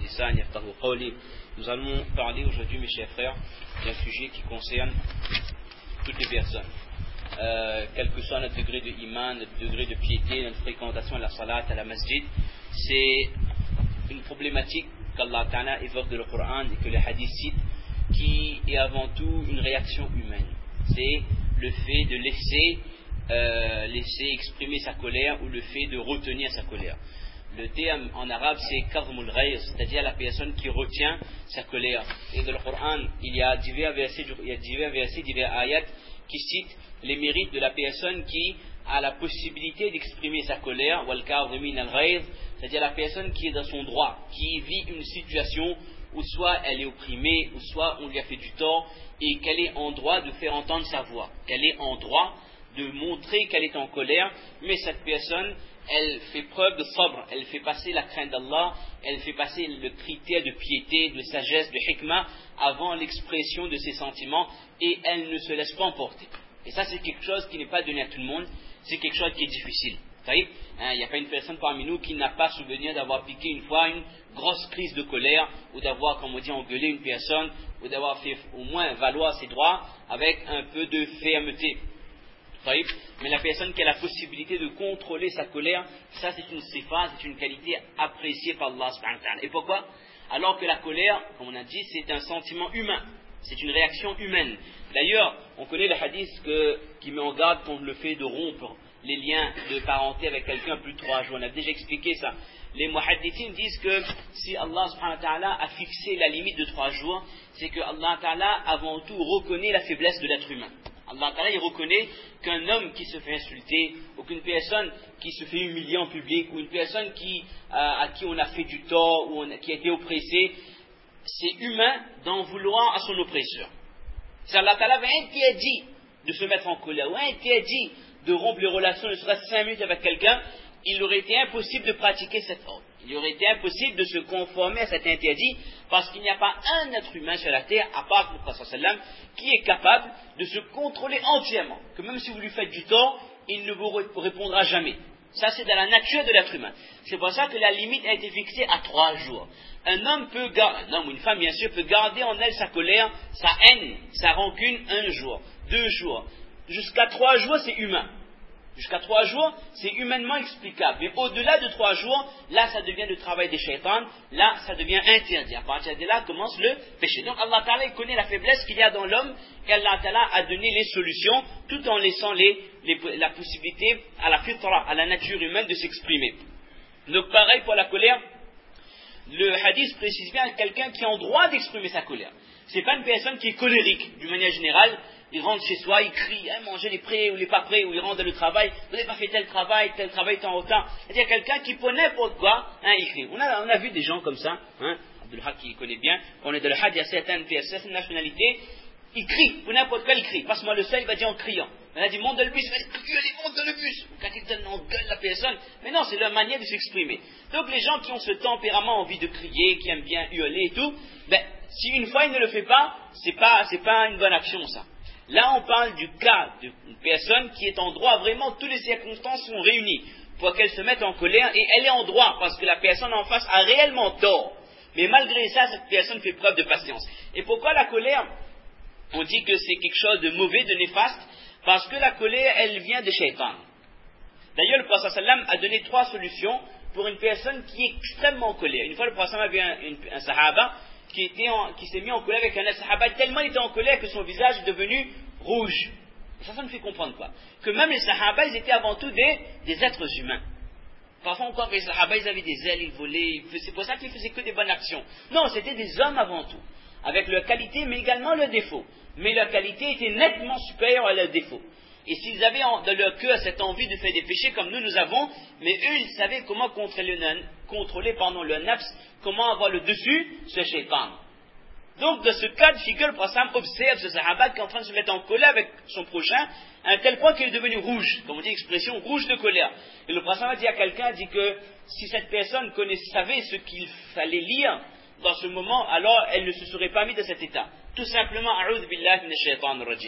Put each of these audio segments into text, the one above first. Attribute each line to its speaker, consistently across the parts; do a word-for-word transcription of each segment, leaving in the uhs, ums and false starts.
Speaker 1: lisani yafqahu qawli. Nous allons parler aujourd'hui, mes chers frères, d'un sujet qui concerne toutes les personnes. Euh, quel que soit notre degré de iman, notre degré de piété, notre fréquentation à la salat, à la masjid, c'est une problématique qu'Allah Ta'ala évoque de le Coran et que les hadiths citent, qui est avant tout une réaction humaine. C'est le fait de laisser, euh, laisser exprimer sa colère ou le fait de retenir sa colère. Le terme en arabe c'est kazmul ghayz, c'est-à-dire la personne qui retient sa colère. Et dans le Coran, il y a divers versets, il y a divers versets, divers ayats qui citent les mérites de la personne qui a la possibilité d'exprimer sa colère, wal kazimin al ghayz, c'est-à-dire la personne qui est dans son droit, qui vit une situation où soit elle est opprimée, ou soit on lui a fait du tort, et qu'elle est en droit de faire entendre sa voix, qu'elle est en droit de montrer qu'elle est en colère, mais cette personne, elle fait preuve de sabr, elle fait passer la crainte d'Allah, elle fait passer le critère de piété, de sagesse, de hikmah, avant l'expression de ses sentiments, et elle ne se laisse pas emporter. Et ça, c'est quelque chose qui n'est pas donné à tout le monde, c'est quelque chose qui est difficile. Il hein, n'y a pas une personne parmi nous qui n'a pas souvenir d'avoir piqué une fois une grosse crise de colère, ou d'avoir, comme on dit, engueulé une personne, ou d'avoir fait au moins valoir ses droits avec un peu de fermeté. Mais la personne qui a la possibilité de contrôler sa colère, ça c'est une sifa, c'est une qualité appréciée par Allah subhanahu wa ta'ala. Et pourquoi? Alors que la colère, comme on a dit, c'est un sentiment humain, c'est une réaction humaine. D'ailleurs, on connaît le hadith que, qui met en garde contre le fait de rompre les liens de parenté avec quelqu'un plus de trois jours. On a déjà expliqué ça. Les muhaddithines disent que si Allah subhanahu wa ta'ala a fixé la limite de trois jours, c'est que Allah ta'ala avant tout reconnaît la faiblesse de l'être humain. Allah ta'ala il reconnaît qu'un homme qui se fait insulter, ou qu'une personne qui se fait humilier en public, ou une personne qui, euh, à qui on a fait du tort, ou on a, qui a été oppressé, c'est humain d'en vouloir à son oppresseur. Si Allah ta'ala avait interdit de se mettre en colère, ou interdit de rompre les relations, ne serait-ce cinq minutes avec quelqu'un, il aurait été impossible de pratiquer cet ordre. Il aurait été impossible de se conformer à cet interdit, parce qu'il n'y a pas un être humain sur la terre, à part le prophète sallallahu alayhi wa sallam, qui est capable de se contrôler entièrement. Que même si vous lui faites du tort, il ne vous répondra jamais. Ça, c'est dans la nature de l'être humain. C'est pour ça que la limite a été fixée à trois jours. Un homme peut garder, un homme ou une femme, bien sûr, peut garder en elle sa colère, sa haine, sa rancune un jour, deux jours. Jusqu'à trois jours, c'est humain. Jusqu'à trois jours, c'est humainement explicable. Mais au-delà de trois jours, là, ça devient le travail des shaitans. Là, ça devient interdit. À partir de là, commence le péché. Donc, Allah Ta'ala, il connaît la faiblesse qu'il y a dans l'homme. Et Allah Ta'ala a donné les solutions, tout en laissant les, les, la possibilité à la fitra, à la nature humaine de s'exprimer. Donc, pareil pour la colère. Le hadith précise bien quelqu'un qui a en droit d'exprimer sa colère. C'est pas une personne qui est colérique, d'une manière générale. Il rentre chez soi, il crie, hein, mangez les prêts ou les pas prêts, ou il rentre dans le travail, vous n'avez pas fait tel travail, tel travail est en retard. C'est-à-dire quelqu'un qui peut n'importe quoi, hein, il crie. On a, on a vu des gens comme ça, hein, Abdul Haq qui connaît bien, quand on est dans le Hajj, il y a certaines, certaines nationalités, il crie, pour n'importe quoi il crie. Passe-moi le seul, il va dire en criant. On a dit monte dans le bus, il va dire gueulez, monte dans le bus. Quand il donne, on gueule la personne. Mais non, c'est leur manière de s'exprimer. Donc les gens qui ont ce tempérament, envie de crier, qui aiment bien hurler et tout, ben, si une fois il ne le fait pas, c'est pas, c'est pas une bonne action ça. Là, on parle du cas d'une personne qui est en droit, vraiment, toutes les circonstances sont réunies pour qu'elle se mette en colère, et elle est en droit, parce que la personne en face a réellement tort. Mais malgré ça, cette personne fait preuve de patience. Et pourquoi la colère? On dit que c'est quelque chose de mauvais, de néfaste, parce que la colère, elle vient de shaitan. D'ailleurs, le prophète sallam a donné trois solutions pour une personne qui est extrêmement en colère. Une fois, le prophète sallam avait un, un, un sahaba, qui, était en, qui s'est mis en colère avec un sahaba, tellement il était en colère que son visage est devenu rouge. Et ça, ça nous fait comprendre quoi? Que même les sahaba, ils étaient avant tout des, des êtres humains. Parfois on croit que les sahaba, ils avaient des ailes, ils volaient, c'est pour ça qu'ils faisaient que des bonnes actions. Non, c'était des hommes avant tout, avec leurs qualités, mais également leurs défauts. Mais leur qualité était nettement supérieure à leurs défauts. Et s'ils avaient en, dans leur cœur cette envie de faire des péchés comme nous, nous avons, mais eux, ils savaient comment contrôler, le, contrôler pardon, le nafs, comment avoir le dessus sur shaitan. Donc, dans ce cas de figure, le prophète observe ce sahaba qui est en train de se mettre en colère avec son prochain, à un tel point qu'il est devenu rouge, comme on dit l'expression, rouge de colère. Et le prophète dit à quelqu'un, dit que si cette personne connaissait, savait ce qu'il fallait lire dans ce moment, alors elle ne se serait pas mise dans cet état. Tout simplement, a'udhu billahi minash shaitanir rajim.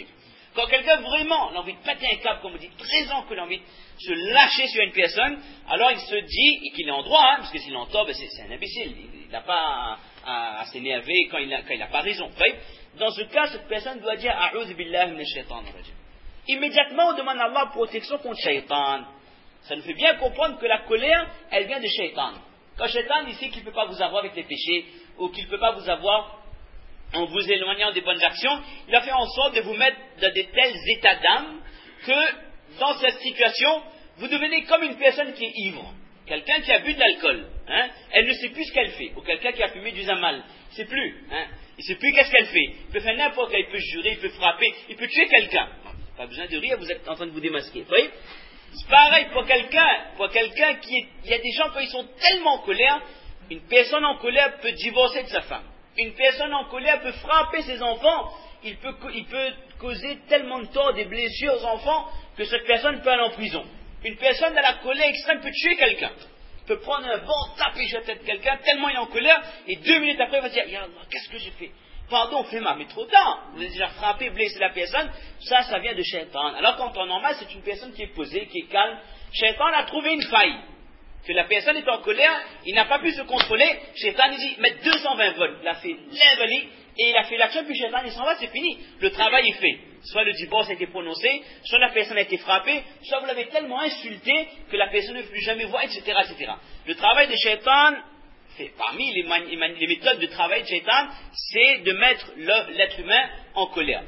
Speaker 1: Quand quelqu'un vraiment a envie de péter un câble, comme on dit, très en colère, a envie de se lâcher sur une personne, alors il se dit, et qu'il est en droit, hein, parce que s'il est en tort, ben c'est, c'est un imbécile, il n'a pas à, à, à s'énerver quand il n'a pas raison. Dans ce cas, cette personne doit dire « A'udhu billahi minash shaitanir rajim ». Immédiatement, on demande à Allah protection contre shaitan. Ça nous fait bien comprendre que la colère, elle vient de shaitan. Quand shaitan, il sait qu'il ne peut pas vous avoir avec les péchés, ou qu'il ne peut pas vous avoir en vous éloignant des bonnes actions, il a fait en sorte de vous mettre dans de tels états d'âme que dans cette situation, vous devenez comme une personne qui est ivre. Quelqu'un qui a bu de l'alcool, hein, elle ne sait plus ce qu'elle fait. Ou quelqu'un qui a fumé du zamal, il ne sait plus. Hein, il ne sait plus qu'est-ce qu'elle fait. Il peut faire n'importe quoi, il peut jurer, il peut frapper, il peut tuer quelqu'un. Pas besoin de rire, vous êtes en train de vous démasquer. Vous voyez ? C'est pareil pour quelqu'un, pour quelqu'un qui est... Il y a des gens, quand ils sont tellement en colère, une personne en colère peut divorcer de sa femme. Une personne en colère peut frapper ses enfants. Il peut, il peut causer tellement de tort, des blessures aux enfants, que cette personne peut aller en prison. Une personne dans la colère extrême peut tuer quelqu'un. Il peut prendre un vent, taper sur la tête de quelqu'un, tellement il est en colère, et deux minutes après, il va dire, ya Allah, qu'est-ce que j'ai fait? Pardon, fais-moi, mais trop tard. Vous avez déjà frappé, blessé la personne. Ça, ça vient de Shaitan. Alors qu'en temps normal, c'est une personne qui est posée, qui est calme. Shaitan a trouvé une faille. Que la personne est en colère, il n'a pas pu se contrôler. Shaitan, il dit, mettre deux cent vingt volts. Il a fait l'invalide, et il a fait l'action, puis Shaitan, il s'en va, c'est fini. Le travail est fait. Soit le divorce a été prononcé, soit la personne a été frappée, soit vous l'avez tellement insulté que la personne ne veut plus jamais voir, et cetera, et cetera. Le travail de Shaitan, fait parmi les, mani- les méthodes de travail de Shaitan, c'est de mettre le, l'être humain en colère.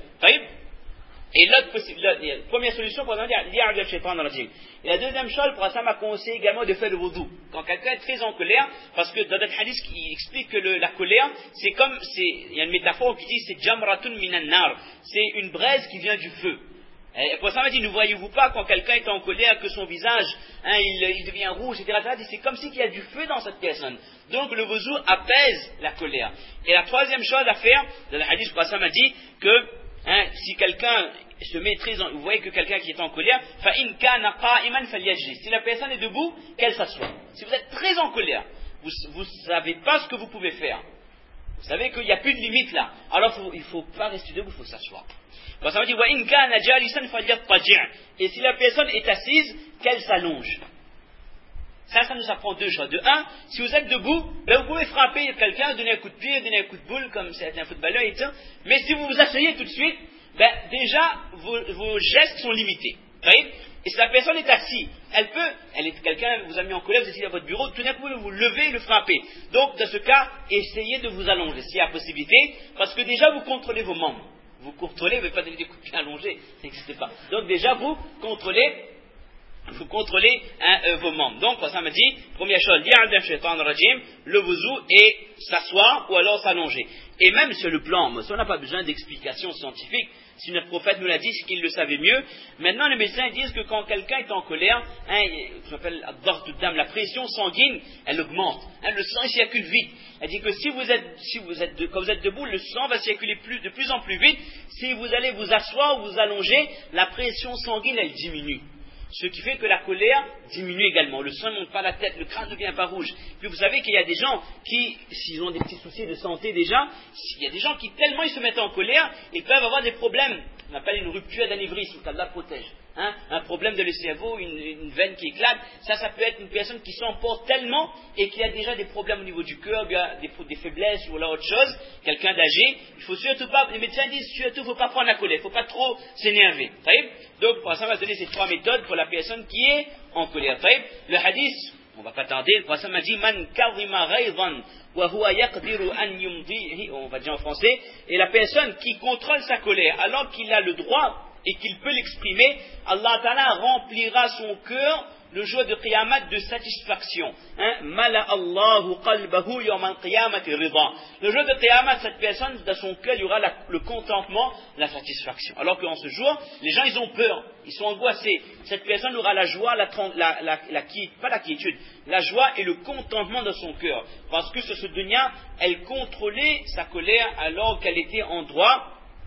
Speaker 1: Et l'autre possi- la, la première solution, pour dire, il y a un Shaitan dans la vie. Et la deuxième chose, pour ça, m'a conseillé également de faire le wudu. Quand quelqu'un est très en colère, parce que dans notre hadith, il explique que le, la colère, c'est comme, c'est, il y a une métaphore qui dit, c'est jamratun minan nar. C'est une braise qui vient du feu. Et pour ça, m'a dit, ne voyez-vous pas quand quelqu'un est en colère que son visage, hein, il, il devient rouge, et cetera. C'est comme s'il y a du feu dans cette personne. Donc le wudu apaise la colère. Et la troisième chose à faire, dans le hadith, pour ça, m'a dit que, hein, si quelqu'un se met très en, vous voyez que quelqu'un qui est en colère, فَإِنْ كَانَ قَائِمًا فَلْيَجْلِسْ. Si la personne est debout, qu'elle s'assoie. Si vous êtes très en colère, vous ne savez pas ce que vous pouvez faire. Vous savez qu'il n'y a plus de limite là. Alors faut, il ne faut pas rester debout, il faut s'asseoir. Bon, ça veut dire وَإِنْ كَانَ جَالِسًا فَلْيَضْطَجِعْ. Et si la personne est assise, qu'elle s'allonge. Ça, ça nous apprend deux choses. De un, si vous êtes debout, ben vous pouvez frapper quelqu'un, donner un coup de pied, donner un coup de boule, comme certains footballeurs et tout. Mais si vous vous asseyez tout de suite, ben déjà, vos, vos gestes sont limités. Vous voyez? Et si la personne est assise, elle peut, elle est, quelqu'un vous a mis en colère, vous êtes à votre bureau, tout d'un coup, vous levez et le frappez. Donc, dans ce cas, essayez de vous allonger, s'il y a possibilité, parce que déjà, vous contrôlez vos membres. Vous contrôlez, vous ne pouvez pas donner des coups de pied allongés, ça n'existe pas. Donc, déjà, vous contrôlez vous contrôlez hein, euh, vos membres. Donc, ça me dit, première chose, le wudu et s'asseoir ou alors s'allonger. Et même sur le plan, ça on n'a pas besoin d'explications scientifiques. Si notre prophète nous l'a dit, c'est qu'il le savait mieux. Maintenant, les médecins disent que quand quelqu'un est en colère, hein, ce qu'on appelle la pression sanguine, elle augmente. Hein, le sang circule vite. Elle dit que si vous êtes, si vous êtes de, quand vous êtes debout, le sang va circuler plus, de plus en plus vite. Si vous allez vous asseoir ou vous allonger, la pression sanguine, elle diminue. Ce qui fait que la colère diminue également. Le sang ne monte pas à la tête, le crâne ne devient pas rouge. Puis vous savez qu'il y a des gens qui, s'ils ont des petits soucis de santé déjà, il y a des gens qui tellement ils se mettent en colère, ils peuvent avoir des problèmes. On appelle une rupture d'anévrisme, qu'Allah protège. Hein, un problème de le cerveau, une, une veine qui éclate, ça, ça peut être une personne qui s'emporte tellement et qui a déjà des problèmes au niveau du cœur, des, des faiblesses ou là autre chose, quelqu'un d'âgé. Il faut surtout pas, les médecins disent surtout, il ne faut pas prendre la colère, il ne faut pas trop s'énerver. Donc, ça va donner ces trois méthodes pour la personne qui est en colère. Le hadith, on ne va pas tarder, le prophète m'a dit, man kazima ghayzan wa huwa yaqdiru an yumdihi, on va dire en français, et la personne qui contrôle sa colère alors qu'il a le droit et qu'il peut l'exprimer, Allah Ta'ala remplira son cœur le jour de Qiyamah de satisfaction. Hein? Mala Allahu qalbahu yawm al-qiyamati rida. Le jour de Qiyamah, cette personne, dans son cœur, il y aura la, le contentement, la satisfaction. Alors qu'en ce jour, les gens, ils ont peur, ils sont angoissés. Cette personne aura la joie, la, la, la, la, pas la quiétude, la joie et le contentement dans son cœur. Parce que sur ce dunya, elle contrôlait sa colère alors qu'elle était en droit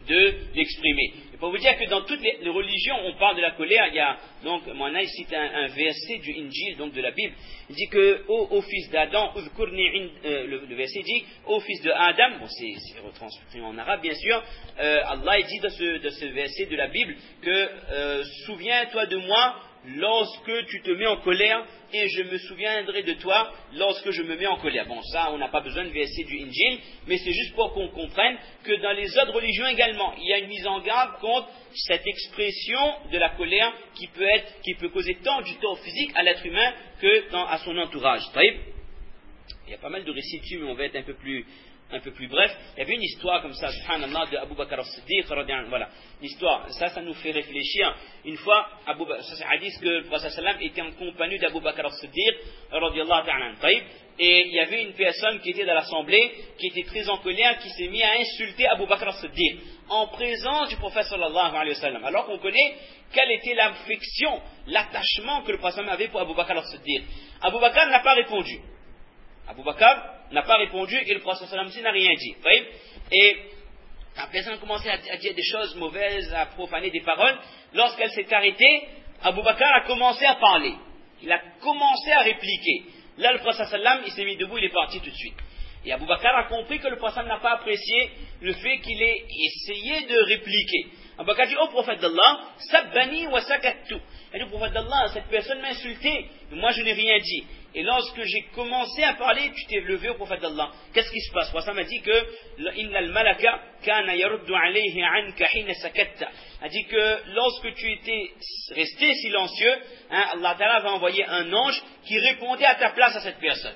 Speaker 1: de l'exprimer. Et pour vous dire que dans toutes les, les religions, on parle de la colère, il y a, donc, Moana, il cite un, un verset du Injil, donc de la Bible, il dit que, ô, ô fils d'Adam, euh, le, le verset dit, ô fils de Adam, bon, c'est, c'est retranscrit en arabe, bien sûr, euh, Allah, il dit dans ce, dans ce verset de la Bible, que, euh, souviens-toi de moi, lorsque tu te mets en colère, et je me souviendrai de toi lorsque je me mets en colère. Bon, ça, on n'a pas besoin de verset du Injil, mais c'est juste pour qu'on comprenne que dans les autres religions également, il y a une mise en garde contre cette expression de la colère qui peut être, qui peut causer tant du tort physique à l'être humain que dans, à son entourage. Il y a pas mal de récits dessus, mais on va être un peu plus, un peu plus bref. Il y avait une histoire comme ça, subhanallah, de Abu Bakr as-Siddiq, voilà, l'histoire, ça, ça nous fait réfléchir. Une fois, Abu Bakr, ça c'est un hadith que le prophète sallam était en compagnie d'Abu Bakr as-Siddiq, radiyallahu ta'ala, et il y avait une personne qui était dans l'assemblée, qui était très en colère, qui s'est mis à insulter Abu Bakr as-Siddiq, en présence du prophète sallallahu alayhi wa sallam, alors qu'on connaît quelle était l'affection, l'attachement que le prophète sallam avait pour Abu Bakr as-Siddiq. Abu Bakr n'a pas répondu. Abu Bakr n'a pas répondu et le prophète sallam n'a rien dit. Et la personne a commencé à dire des choses mauvaises, à profaner des paroles. Lorsqu'elle s'est arrêtée, Abu Bakr a commencé à parler. Il a commencé à répliquer. Là, le prophète sallam, il s'est mis debout, il est parti tout de suite. Et Abu Bakr a compris que le prophète n'a pas apprécié le fait qu'il ait essayé de répliquer. Abu Bakr dit, oh prophète d'Allah, sabbani wa sakattu. Il dit, au prophète d'Allah, cette personne m'a insulté, mais moi je n'ai rien dit. Et lorsque j'ai commencé à parler, tu t'es levé au prophète d'Allah. Qu'est-ce qui se passe? Le prophète m'a dit que Inna al-malaka kana yaruddu alayhi anka hina sakatta. A dit que lorsque tu étais resté silencieux, hein, Allah Ta'ala va envoyer un ange qui répondait à ta place à cette personne.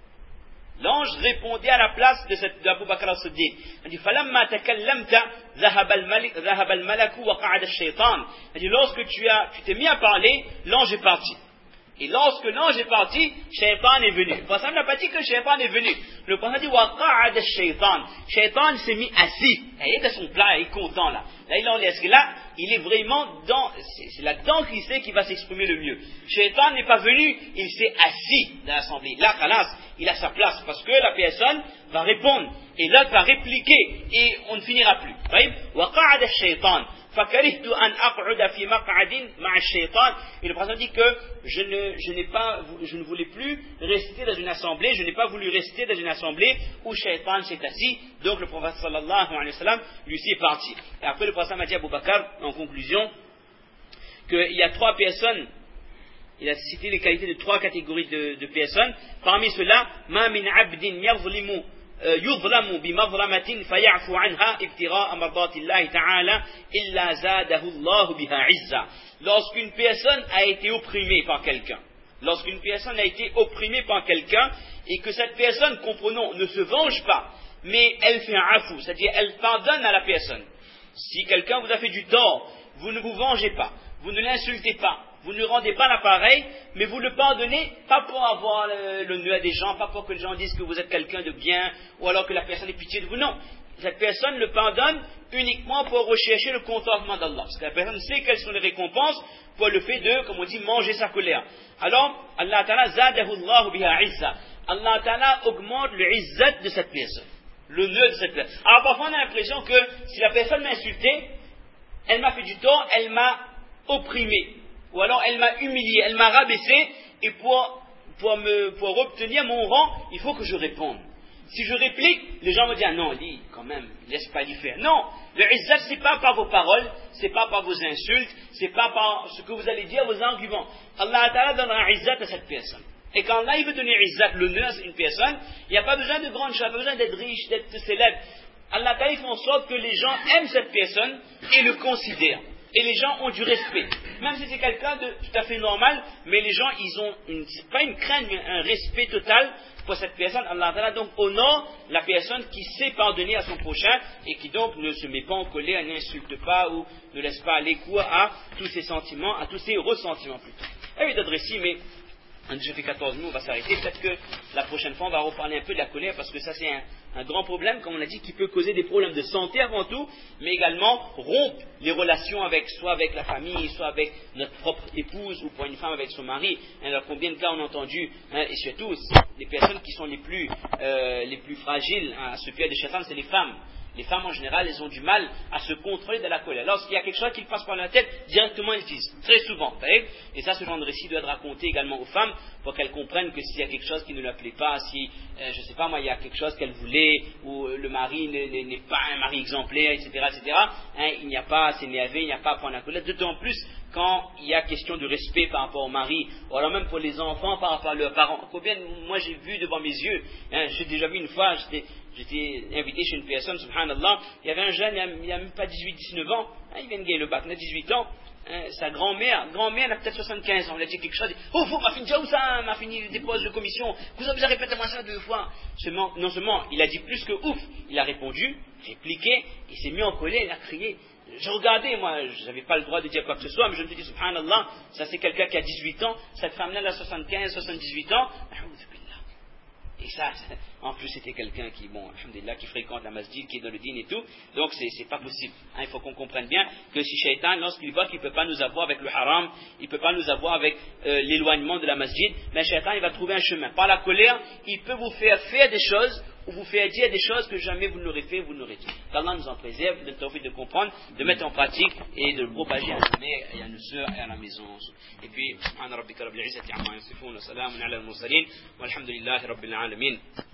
Speaker 1: L'ange répondait à la place de cette d'Abu Bakr as-Siddiq. Il dit falamma takallamta dhahaba al-malaku wa qa'ada ash-shaytan. Il dit lorsque tu as tu t'es mis à parler, l'ange est parti. Et lorsque l'ange est parti, Shaitan est venu. Le prophète n'a pas dit que Shaitan est venu. Le prophète dit wa qa'ada ash-shaytan. Shaitan s'est mis assis. Il est à son plat, il est content là. Là il en laisse que là, il est vraiment dans, c'est, c'est là-dedans qu'il sait qu'il va s'exprimer le mieux. Shaitan n'est pas venu, il s'est assis dans l'assemblée. Là, khalas, il a sa place parce que la personne va répondre et l'autre va répliquer et on ne finira plus. Wa qa'ada ash-shaytan. فَكَرِهْتُ أَنْ أَقْعُدَ فِي مَقْعَدٍ مَعَ الشَّيْطَانِ. Et le prophète dit que je ne, je n'ai pas, je ne voulais plus rester dans une assemblée, je n'ai pas voulu rester dans une assemblée où Shaitan s'est assis. Donc le prophète sallallahu alayhi wa sallam lui est parti. Et après le prophète m'a dit à Abu Bakr, en conclusion, qu'il y a trois personnes, il a cité les qualités de trois catégories de, de personnes. Parmi ceux-là, مَا مِنْ عَبْدٍ يَظْلِمُ يظلم بمظلمة فيعفو عنها ابتغاء مرضات الله تعالى إلا زاده الله بها عزا. Lorsqu'une personne a été opprimée par quelqu'un, lorsqu'une personne a été opprimée par quelqu'un et que cette personne, comprenons, ne se venge pas, mais elle fait un afou, c'est-à-dire elle pardonne à la personne. Si quelqu'un vous a fait du tort, vous ne vous vengez pas, vous ne l'insultez pas, vous ne rendez pas l'appareil, mais vous le pardonnez, pas pour avoir le, le nœud à des gens, pas pour que les gens disent que vous êtes quelqu'un de bien, ou alors que la personne ait pitié de vous, non. Cette personne le pardonne uniquement pour rechercher le contentement d'Allah. Parce que la personne sait quelles sont les récompenses pour le fait de, comme on dit, manger sa colère. Alors, Allah Ta'ala zadahu Allahu biha izza. Allah Ta'ala augmente le izzat de cette personne, le nœud de cette personne. Alors parfois on a l'impression que si la personne m'a insulté, elle m'a fait du tort, elle m'a opprimé. Ou alors elle m'a humilié, elle m'a rabaissé, et pour, pour, me, pour obtenir mon rang, il faut que je réponde. Si je réplique, les gens vont dire, ah non, dis, quand même, laisse pas lui faire. Non, le izzat, c'est pas par vos paroles, c'est pas par vos insultes, c'est pas par ce que vous allez dire, vos arguments. Allah Ta'ala donnera izzat à cette personne. Et quand Allah il veut donner izzat, l'honneur à une personne, il n'y a pas besoin de grandes choses, il n'y a pas besoin d'être riche, d'être célèbre. Allah Ta'ala il fait en sorte que les gens aiment cette personne et le considèrent. Et les gens ont du respect. Même si c'est quelqu'un de tout à fait normal, mais les gens, ils ont, une, pas une crainte, mais un respect total pour cette personne. Allah Ta'ala donc honore la personne qui sait pardonner à son prochain et qui donc ne se met pas en colère, n'insulte pas ou ne laisse pas aller court à tous ses sentiments, à tous ses ressentiments plutôt. Il y a eu d'autres récits, mais on a déjà fait quatorze mots, on va s'arrêter. Peut-être que la prochaine fois, on va reparler un peu de la colère, parce que ça, c'est un, un grand problème, comme on a dit, qui peut causer des problèmes de santé avant tout, mais également rompre les relations avec, soit avec la famille, soit avec notre propre épouse, ou pour une femme avec son mari. Alors, combien de cas on a entendu, hein, et surtout, les personnes qui sont les plus, euh, les plus fragiles hein, à ce pied de Shaitan, c'est les femmes. Les femmes en général, elles ont du mal à se contrôler de la colère. Lorsqu'il y a quelque chose qui passe par la tête, directement elles disent, très souvent. Et ça, ce genre de récit doit être raconté également aux femmes pour qu'elles comprennent que s'il y a quelque chose qui ne leur plaît pas, si, euh, je ne sais pas moi, il y a quelque chose qu'elles voulaient, ou le mari n'est pas un mari exemplaire, et cetera, et cetera, hein, il n'y a pas à s'énerver, il n'y a pas à prendre la colère, d'autant plus quand il y a question de respect par rapport au mari, ou alors même pour les enfants par rapport à leurs parents. Combien, moi j'ai vu devant mes yeux, hein, j'ai déjà vu une fois, j'étais, j'étais invité chez une personne, subhanallah, il y avait un jeune, il n'a même pas dix-huit dix-neuf ans, hein, il vient de gagner le bac, il a dix-huit ans, hein, sa grand-mère, grand-mère a peut-être soixante-quinze ans, on lui a dit quelque chose, oh, vous m'a fini où ça, m'a fini le dépôt de commission, vous avez répété moi ça deux fois. Seulement, non seulement, il a dit plus que ouf, il a répondu, répliqué, il s'est mis en colère, il a crié. Je regardais, moi, je n'avais pas le droit de dire quoi que ce soit, mais je me dis, subhanallah, ça c'est quelqu'un qui a dix-huit ans, cette femme-là, elle a soixante-quinze, soixante-dix-huit ans, et ça, en plus c'était quelqu'un qui, bon, alhamdulillah, qui fréquente la masjid, qui est dans le dîn et tout, donc c'est, c'est pas possible. Hein, il faut qu'on comprenne bien que si Shaitan, lorsqu'il voit qu'il ne peut pas nous avoir avec le haram, il ne peut pas nous avoir avec euh, l'éloignement de la masjid, mais Shaitan, il va trouver un chemin. Par la colère, il peut vous faire faire des choses, ou vous faire dire des choses que jamais vous n'aurez fait, vous n'aurez dit. Qu'Allah nous en préserve, de tawfiq de comprendre, de mettre en pratique et de le propager à nos mères et à nos sœurs et à la maison. Et puis, subhana rabbika rabbil izzati amma yasifun wa salamun ala al-mursalin walhamdulillahi rabbil alamin.